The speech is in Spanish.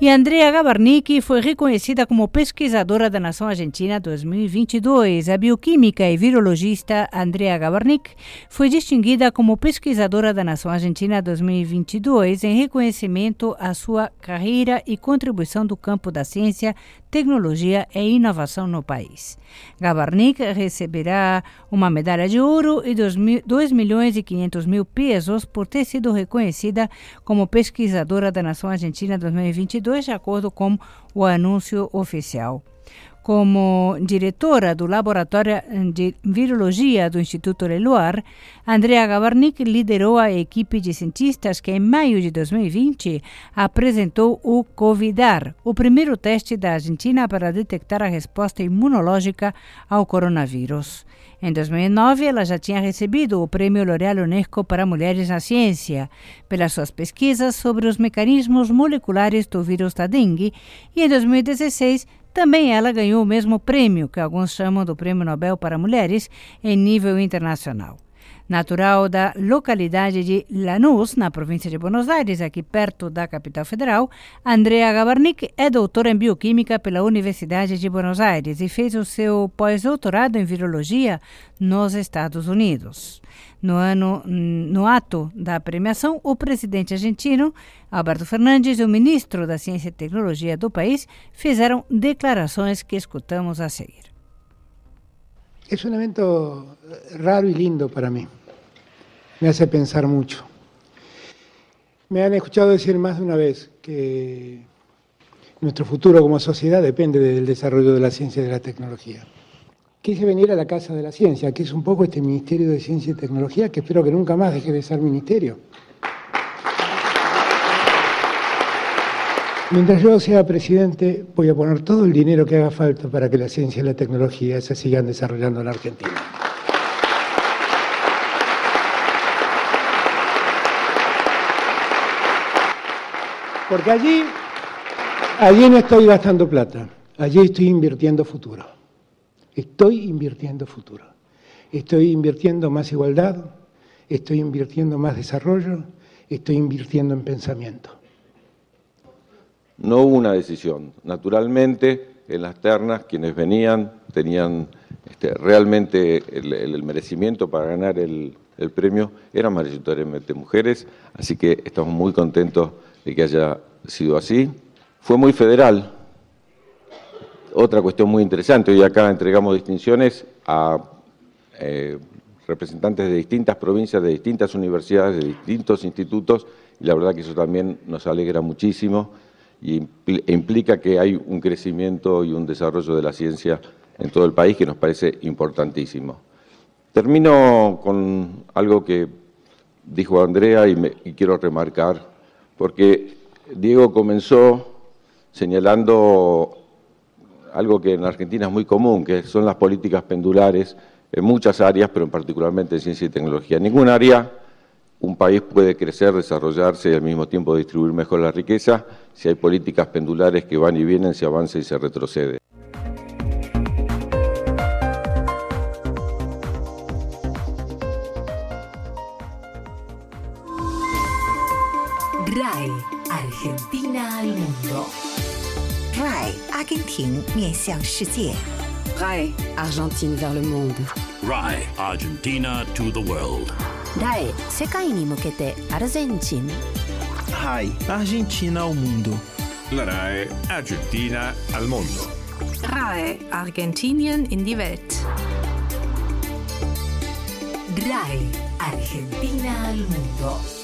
E Andrea Gavarnic foi reconhecida como pesquisadora da Nação Argentina 2022. A bioquímica e virologista Andrea Gavarnic foi distinguida como pesquisadora da Nação Argentina 2022 em reconhecimento à sua carreira e contribuição do campo da ciência, tecnologia e inovação no país. Gavarnic receberá uma medalha de ouro e 2.500.000 pesos por ter sido reconhecida como pesquisadora da Nação Argentina 2022, de acordo com o anúncio oficial. Como diretora do Laboratório de Virologia do Instituto Leloir, Andrea Gavarnic liderou a equipe de cientistas que, em maio de 2020, apresentou o Covidar, o primeiro teste da Argentina para detectar a resposta imunológica ao coronavírus. Em 2009, ela já tinha recebido o Prêmio L'Oréal Unesco para Mulheres na Ciência, pelas suas pesquisas sobre os mecanismos moleculares do vírus da dengue, e em 2016, também ela ganhou o mesmo prêmio, que alguns chamam do Prêmio Nobel para Mulheres, em nível internacional. Natural da localidade de Lanús, na província de Buenos Aires, aqui perto da capital federal, Andrea Gavarnic é doutora em bioquímica pela Universidade de Buenos Aires e fez o seu pós-doutorado em virologia nos Estados Unidos. No ato da premiação, o presidente argentino, Alberto Fernandes, e o ministro da Ciência e Tecnologia do país fizeram declarações que escutamos a seguir. Es un evento raro y lindo para mí. Me hace pensar mucho. Me han escuchado decir más de una vez que nuestro futuro como sociedad depende del desarrollo de la ciencia y de la tecnología. Quise venir a la Casa de la Ciencia, que es un poco este Ministerio de Ciencia y Tecnología, que espero que nunca más deje de ser ministerio. Mientras yo sea presidente, voy a poner todo el dinero que haga falta para que la ciencia y la tecnología se sigan desarrollando en la Argentina. Porque allí no estoy gastando plata, allí estoy invirtiendo futuro. Estoy invirtiendo más igualdad, estoy invirtiendo más desarrollo, estoy invirtiendo en pensamiento. No hubo una decisión. Naturalmente, en las ternas, quienes venían tenían realmente el merecimiento para ganar el premio, eran mayoritariamente mujeres, así que estamos muy contentos de que haya sido así. Fue muy federal. Otra cuestión muy interesante, hoy acá entregamos distinciones a representantes de distintas provincias, de distintas universidades, de distintos institutos, y la verdad que eso también nos alegra muchísimo y implica que hay un crecimiento y un desarrollo de la ciencia en todo el país que nos parece importantísimo. Termino con algo que dijo Andrea y quiero remarcar, porque Diego comenzó señalando algo que en Argentina es muy común, que son las políticas pendulares en muchas áreas, pero particularmente en ciencia y tecnología. En ningún área un país puede crecer, desarrollarse y al mismo tiempo distribuir mejor la riqueza si hay políticas pendulares que van y vienen, se avanza y se retrocede. RAI, Argentina al mundo. RAI, Argentina 面向世界。 RAI, Argentine vers le monde. RAI, Argentina to the world. RAI, 世界に向けてアルゼンチン。 RAI, Argentina ao mundo. La RAI, Argentina al mundo. RAI, Argentinien in die Welt. RAI, Argentina al mundo.